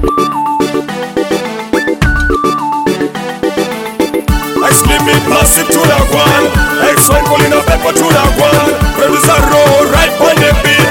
X-Limit massive to the one. X1 calling a pepper to the one. Producer roll right on the beat.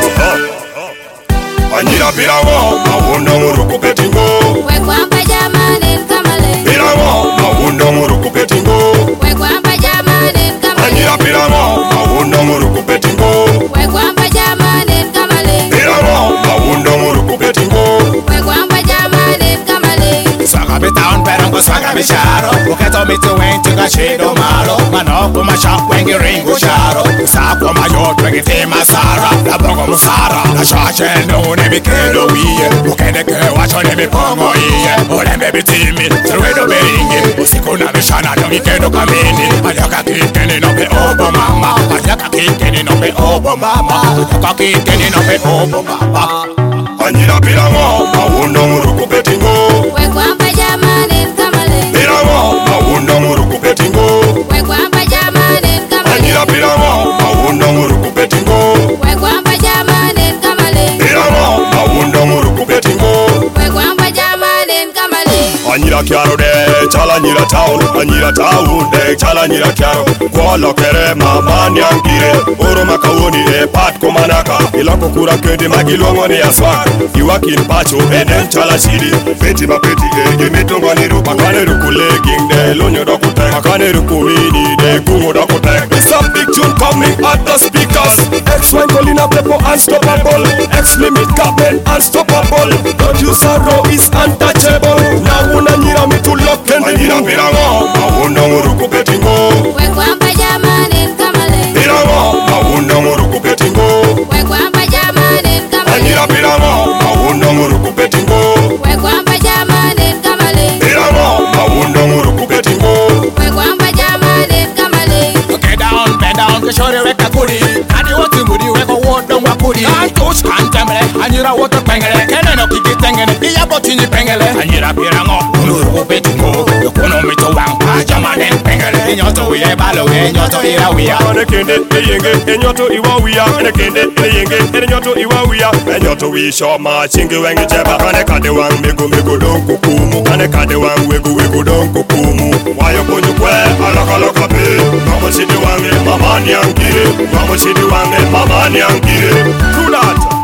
Anira Pirawo, Mawundo Muruku Petingo. Wekwamba jamani nkamale. Pirawo, Mawundo Muruku Petingo. Wekwamba jamani nkamale. Anira Pirawo, Mawundo Muruku Petingo. Wekwamba jamani nkamale. Pirawo, Mawundo Muruku Petingo. Wekwamba jamani nkamale. Swagga me town, perango swagga me sharo. Uketo me to went to the shadow malo. Manoko ma shop when you ring usharo. Usako ma yot when you tema sara. La bongo musara, la shache no ne mi kedo wiye. Ukende ke wacho ne mi pongo iye. Ole me bitimi, truedo beringi. Usiku na mishana no mi kedo kamini. Ayaka kiteni no pe obo mama. Ayaka kiteni no pe obo mama. Ayaka kiteni no pe obo mama. Anira Pirawo, Mawundo Muruku Petingo. Wekwamba jamani nkamale. Pirawo, Mawundo Muruku Petingo. Wekwamba jamani nkamale. Anira Pirawo, Mawundo Muruku Petingo. Wekwamba jamani nkamale. Pirawo, Mawundo Muruku Petingo. Wekwamba jamani nkamale. Anira Kiaro de chala Anira Town. Anira Town de chala Anira Kiaro. Kwalo kere mama nyangire. Oro makawoni e pat komanaka. Ilako kura kende magilongo ni aswak. Iwakin pacho enen chala shidi. Feti mapeti ege mitongo ni rupa. Makane ruku legging de lonyo dokotek. Makane ruku mini de kungo dokotek. It's a big tune coming at the speakers. X1 calling a pepo unstoppable. X-Limit Captain unstoppable. Producer Ro is untouchable. Now una nyira me to lock and Anira Pirawo, Mawundo Muruku Petingo. Wekwamba jamani nkamale. Pirawo, Mawundo Muruku Petingo. Wekwamba jamani nkamale. Anira Pirawo, Mawundo Muruku Petingo. Wekwamba jamani nkamale. Pirawo, Mawundo Muruku Petingo. Wekwamba jamani nkamale. Get down, bend down, ke shore weka kuri. Kadi woti muri weko wodo wa kuri. Kantos kantemle, anyira woto pengele. Kene no kiki tengene, iya botini pengele. Anyira Pirawo, Muruku Petingo. Yokono mito wang, jamane pengele. Enyoto wiye balo, enyoto ira wiya. Ane kende, eyenge, enyoto iwa wiya. Ane kende, eyenge, enyoto iwa wiya. Enyoto wisho ma chingi wengi cheba. Kane kade wang migu don kukumu. Kane kade wang wegu don kukumu. Wayo kunyu kwe, alaka pe. Mama shidi wange, mama nyangire. Mama shidi wange, mama nyangire. True that.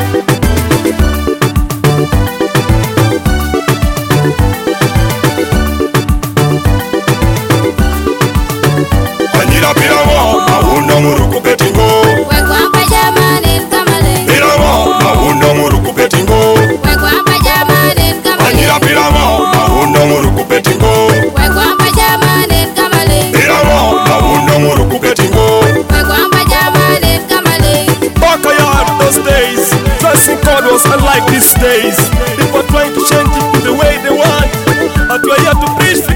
Anira Pirawo, Mawundo Muruku Petingo. Wekwamba jamani nkamale. Pirawo, Mawundo Muruku Petingo. Wekwamba jamani nkamale. Anira Pirawo, Mawundo Muruku Petingo. Wekwamba jamani nkamale. Pirawo, Mawundo Muruku Petingo. Wekwamba jamani nkamale. Backyard those days, dressing code was unlike these days. People trying to change it the way they want, but we're here to preach